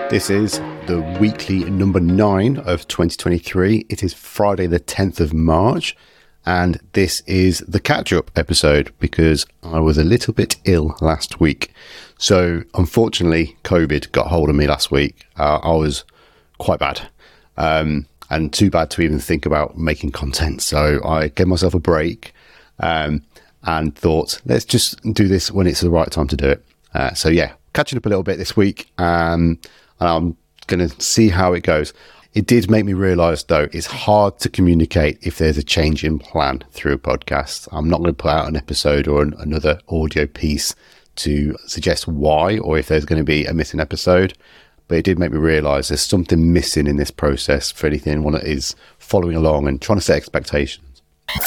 This is the weekly number 9 of 2023. It is Friday the 10th of March, and this is the catch-up episode because I was a little bit ill last week. So, unfortunately, COVID got hold of me last week. I was quite bad, and too bad to even think about making content. So, I gave myself a break and thought, let's just do this when it's the right time to do it. Catching up a little bit this week. And I'm going to see how it goes. It did make me realise, though, it's hard to communicate if there's a change in plan through a podcast. I'm not going to put out an episode or another audio piece to suggest why or if there's going to be a missing episode. But it did make me realise there's something missing in this process for anyone that is following along and trying to set expectations.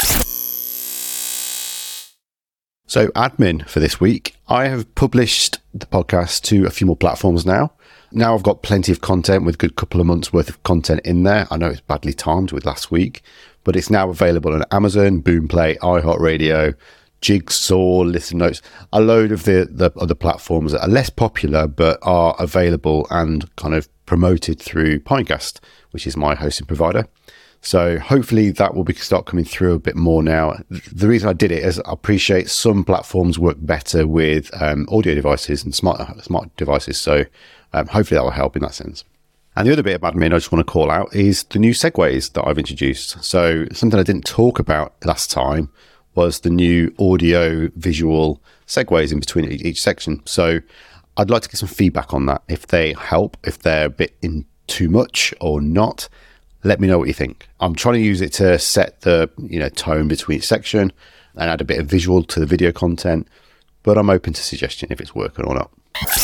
So, admin for this week. I have published the podcast to a few more platforms now. Now I've got plenty of content with a good couple of months worth of content in there. I know it's badly timed with last week, but it's now available on Amazon, Boomplay, iHeartRadio, Jigsaw, Listen Notes, a load of the other platforms that are less popular but are available and kind of promoted through Pinecast, which is my hosting provider. So hopefully that will start coming through a bit more now. The reason I did it is I appreciate some platforms work better with audio devices and smart devices. So hopefully that will help in that sense. And the other bit of admin I just want to call out is the new segues that I've introduced. So something I didn't talk about last time was the new audio visual segues in between each section. So I'd like to get some feedback on that. If they help, if they're a bit in too much or not, let me know what you think. I'm trying to use it to set the tone between each section and add a bit of visual to the video content, but I'm open to suggestion if it's working or not.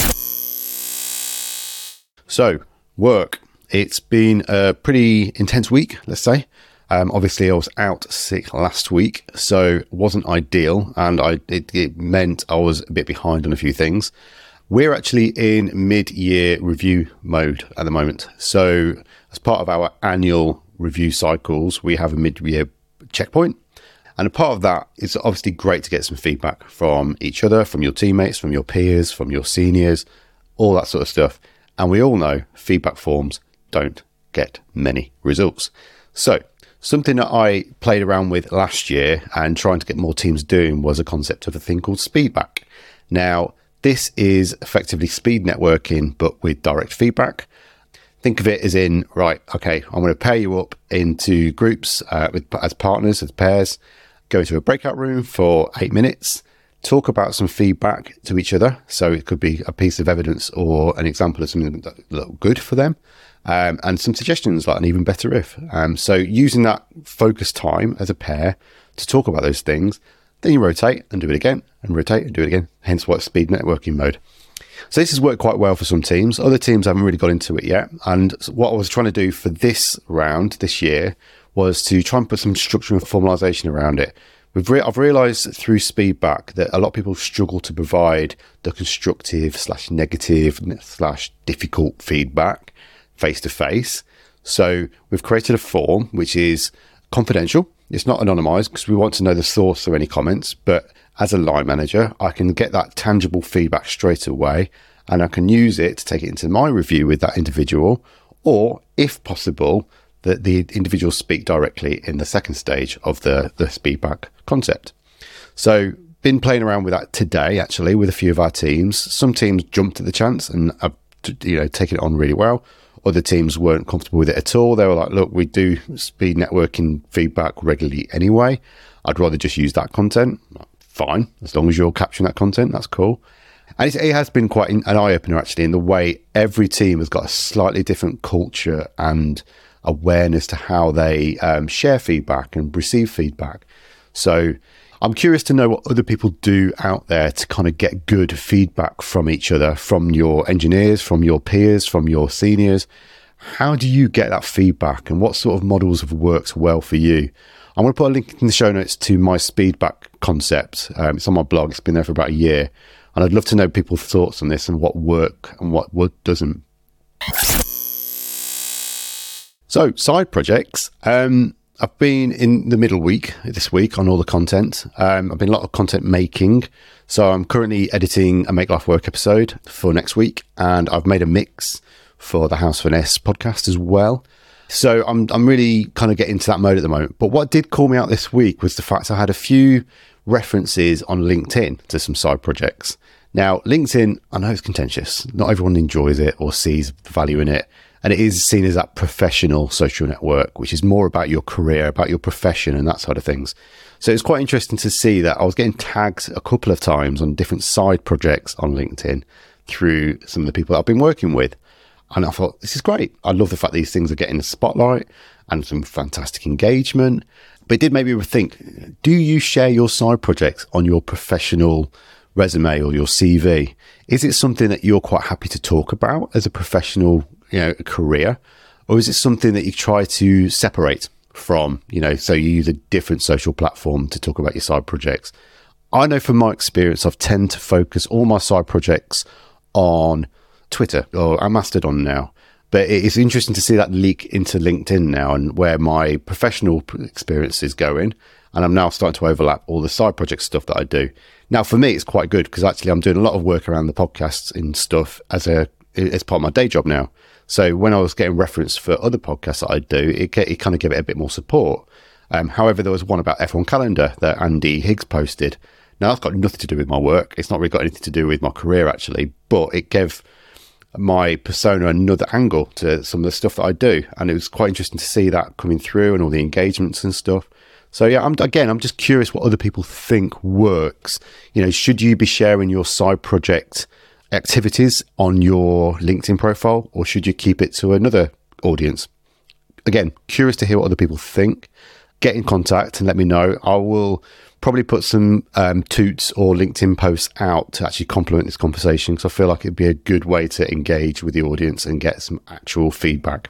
So, work. It's been a pretty intense week, let's say. Obviously, I was out sick last week, so it wasn't ideal, and it meant I was a bit behind on a few things. We're actually in mid-year review mode at the moment. So as part of our annual review cycles, we have a mid-year checkpoint. And a part of that is obviously great to get some feedback from each other, from your teammates, from your peers, from your seniors, all that sort of stuff. And we all know feedback forms don't get many results. So something that I played around with last year and trying to get more teams doing was a concept of a thing called Speedback. Now, this is effectively speed networking, but with direct feedback. Think of it as in, right, okay, I'm going to pair you up into groups as partners, as pairs, go into a breakout room for 8 minutes, talk about some feedback to each other. So it could be a piece of evidence or an example of something that looked good for them, and some suggestions like an even better if. So using that focus time as a pair to talk about those things. Then you rotate and do it again, and rotate and do it again, hence why it's speed networking mode. So this has worked quite well for some teams. Other teams haven't really got into it yet. And what I was trying to do for this round, this year, was to try and put some structure and formalization around it. I've realised through Speedback that a lot of people struggle to provide the constructive / negative / difficult feedback face-to-face. So we've created a form which is confidential. It's not anonymized because we want to know the source of any comments, but as a line manager, I can get that tangible feedback straight away and I can use it to take it into my review with that individual, or if possible, that the individual speak directly in the second stage of the Speedback concept. So been playing around with that today, actually, with a few of our teams. Some teams jumped at the chance and have taken it on really well. Other teams weren't comfortable with it at all. They were like, look, we do speed networking feedback regularly anyway. I'd rather just use that content. Fine. As long as you're capturing that content, that's cool. And it has been quite an eye-opener, actually, in the way every team has got a slightly different culture and awareness to how they share feedback and receive feedback. So I'm curious to know what other people do out there to kind of get good feedback from each other, from your engineers, from your peers, from your seniors. How do you get that feedback and what sort of models have worked well for you? I'm going to put a link in the show notes to my Speedback concept. It's on my blog. It's been there for about a year. And I'd love to know people's thoughts on this and what works and what doesn't. So, side projects. I've been in the middle week this week on all the content. I've been a lot of content making. So I'm currently editing a Make Life Work episode for next week. And I've made a mix for the House Finesse podcast as well. So I'm really kind of getting into that mode at the moment. But what did call me out this week was the fact I had a few references on LinkedIn to some side projects. Now, LinkedIn, I know it's contentious. Not everyone enjoys it or sees the value in it. And it is seen as that professional social network, which is more about your career, about your profession and that side of things. So it's quite interesting to see that I was getting tagged a couple of times on different side projects on LinkedIn through some of the people that I've been working with. And I thought, this is great. I love the fact these things are getting the spotlight and some fantastic engagement. But it did make me think, do you share your side projects on your professional resume or your CV? Is it something that you're quite happy to talk about as a professional, career? Or is it something that you try to separate from, so you use a different social platform to talk about your side projects? I know from my experience, I've tend to focus all my side projects on Twitter, or I'm Mastodon now. But it's interesting to see that leak into LinkedIn now and where my professional experience is going. And I'm now starting to overlap all the side project stuff that I do. Now, for me, it's quite good because actually I'm doing a lot of work around the podcasts and stuff as part of my day job now. So when I was getting reference for other podcasts that I do, it kind of gave it a bit more support. However, there was one about F1 Calendar that Andy Higgs posted. Now, that's got nothing to do with my work. It's not really got anything to do with my career, actually. But it gave my persona another angle to some of the stuff that I do. And it was quite interesting to see that coming through and all the engagements and stuff. So yeah, I'm just curious what other people think works. Should you be sharing your side project activities on your LinkedIn profile, or should you keep it to another audience? Again, curious to hear what other people think. Get in contact and let me know. I will probably put some toots or LinkedIn posts out to actually complement this conversation, because I feel like it'd be a good way to engage with the audience and get some actual feedback.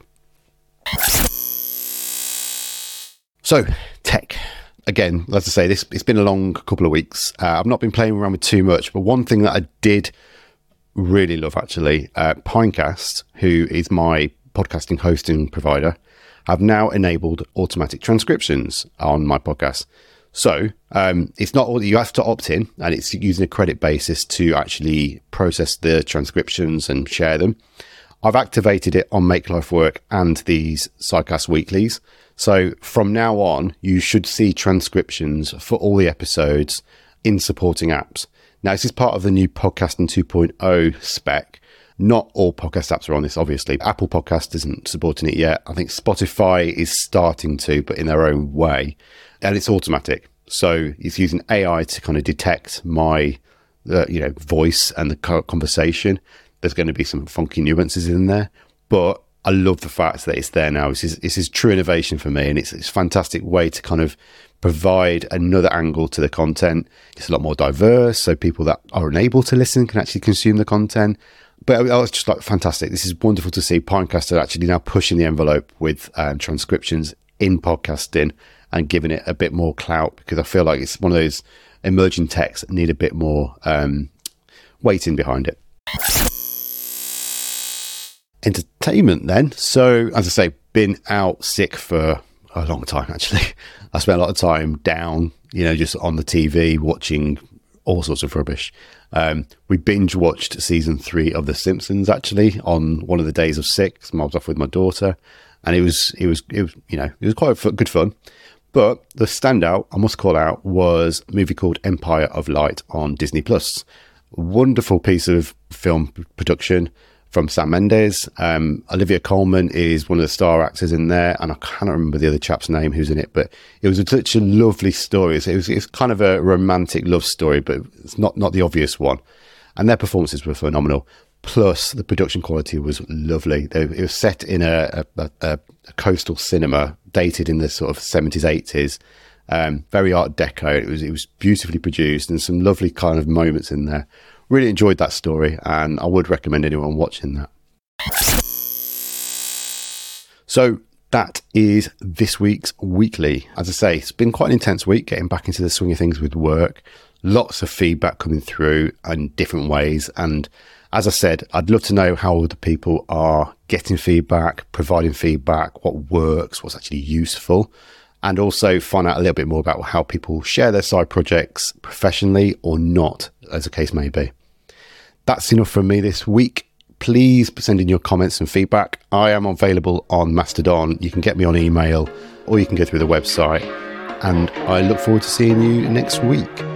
So, tech. Again, as I say, it's been a long couple of weeks. I've not been playing around with too much, but one thing that I did really love, actually, Pinecast, who is my podcasting hosting provider, have now enabled automatic transcriptions on my podcast. So it's not all, you have to opt in, and it's using a credit basis to actually process the transcriptions and share them. I've activated it on Make Life Work and these Sidecast Weeklies. So from now on, you should see transcriptions for all the episodes in supporting apps. Now, this is part of the new Podcasting 2.0 spec. Not all podcast apps are on this, obviously. Apple Podcast isn't supporting it yet. I think Spotify is starting to, but in their own way. And it's automatic. So it's using AI to kind of detect my voice and the conversation. There's going to be some funky nuances in there. But I love the fact that it's there now. This is true innovation for me. And it's a fantastic way to kind of provide another angle to the content. It's a lot more diverse, so people that are unable to listen can actually consume the content. But I was just like, fantastic. This is wonderful to see Pinecast are actually now pushing the envelope with transcriptions in podcasting and giving it a bit more clout, because I feel like it's one of those emerging techs that need a bit more weighting behind it. Entertainment then. So, as I say, been out sick for a long time, actually. I spent a lot of time down, just on the TV watching all sorts of rubbish. We binge watched season 3 of The Simpsons, actually, on one of the days of sick. I was off with my daughter, and it was quite good fun. But the standout, I must call out, was a movie called Empire of Light on Disney Plus. Wonderful piece of film production from Sam Mendes. Olivia Colman is one of the star actors in there, and I cannot remember the other chap's name who's in it, but it was such a lovely story. It's kind of a romantic love story, but it's not the obvious one. And their performances were phenomenal. Plus, the production quality was lovely. It was set in a coastal cinema, dated in the sort of 70s, 80s. Very Art Deco. It was beautifully produced, and some lovely kind of moments in there. Really enjoyed that story, and I would recommend anyone watching that. So that is this week's weekly. As I say, it's been quite an intense week, getting back into the swing of things with work. Lots of feedback coming through in different ways. And as I said, I'd love to know how other people are getting feedback, providing feedback, what works, what's actually useful, and also find out a little bit more about how people share their side projects professionally or not, as the case may be. That's enough from me this week. please send in your comments and feedback. I am available on Mastodon. You can get me on email, or you can go through the website. And I look forward to seeing you next week.